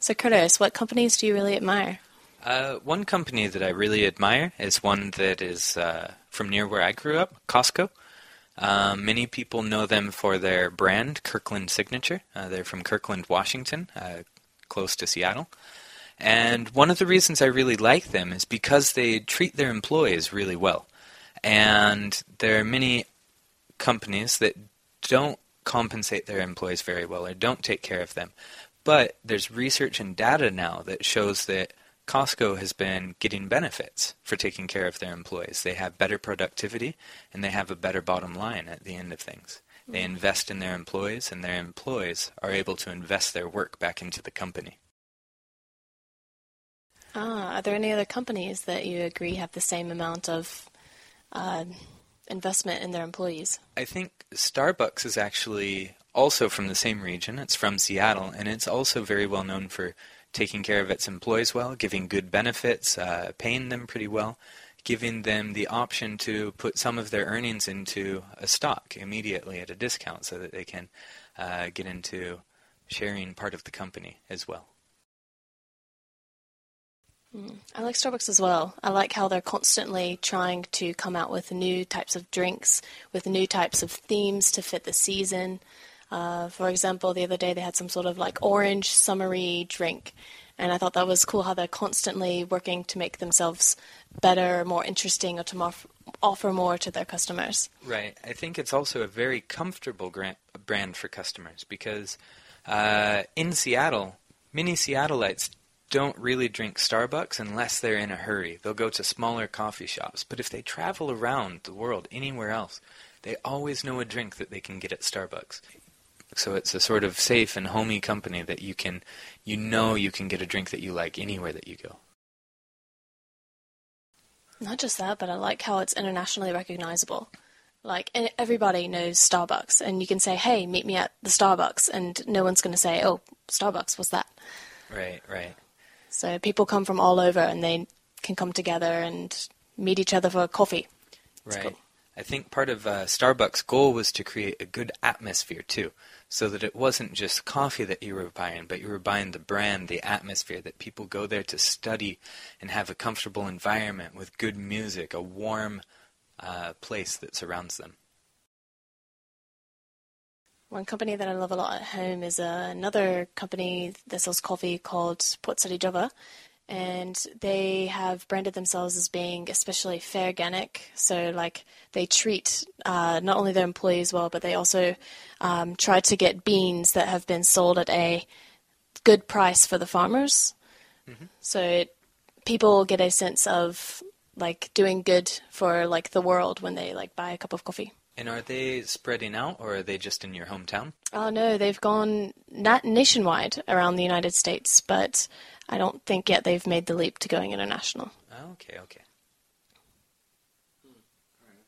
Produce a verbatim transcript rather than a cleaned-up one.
So Curtis, what companies do you really admire? Uh, one company that I really admire is one that is uh, from near where I grew up, Costco. Um, many people know them for their brand, Kirkland Signature. Uh, they're from Kirkland, Washington, uh, close to Seattle. And one of the reasons I really like them is because they treat their employees really well. And there are many companies that don't compensate their employees very well or don't take care of them. But there's research and data now that shows that Costco has been getting benefits for taking care of their employees. They have better productivity and they have a better bottom line at the end of things. They invest in their employees and their employees are able to invest their work back into the company. Ah, are there any other companies that you agree have the same amount of uh, investment in their employees? I think Starbucks is actually also from the same region. It's from Seattle, and it's also very well known for taking care of its employees well, giving good benefits, uh, paying them pretty well, giving them the option to put some of their earnings into a stock immediately at a discount so that they can uh, get into sharing part of the company as well. Mm. I like Starbucks as well. I like how they're constantly trying to come out with new types of drinks, with new types of themes to fit the season. Uh, for example, the other day they had some sort of like orange summery drink, and I thought that was cool how they're constantly working to make themselves better, more interesting, or to more, offer more to their customers. Right. I think it's also a very comfortable gra- brand for customers because uh, in Seattle, many Seattleites don't really drink Starbucks unless they're in a hurry. They'll go to smaller coffee shops. But if they travel around the world, anywhere else, they always know a drink that they can get at Starbucks. So it's a sort of safe and homey company that you can, you know you can get a drink that you like anywhere that you go. Not just that, but I like how it's internationally recognizable. Like, everybody knows Starbucks, and you can say, hey, meet me at the Starbucks, and no one's going to say, oh, Starbucks, what's that? Right, right. So people come from all over, and they can come together and meet each other for coffee. It's right. Cool. I think part of uh, Starbucks' goal was to create a good atmosphere, too, so that it wasn't just coffee that you were buying, but you were buying the brand, the atmosphere, that people go there to study and have a comfortable environment with good music, a warm uh, place that surrounds them. One company that I love a lot at home is uh, another company that sells coffee called Port Saidi Java. And they have branded themselves as being especially fair organic. So, like, they treat uh, not only their employees well, but they also um, try to get beans that have been sold at a good price for the farmers. Mm-hmm. So it, people get a sense of, like, doing good for, like, the world when they, like, buy a cup of coffee. And are they spreading out, or are they just in your hometown? Oh, no, they've gone not nationwide around the United States, but I don't think yet they've made the leap to going international. Okay, okay.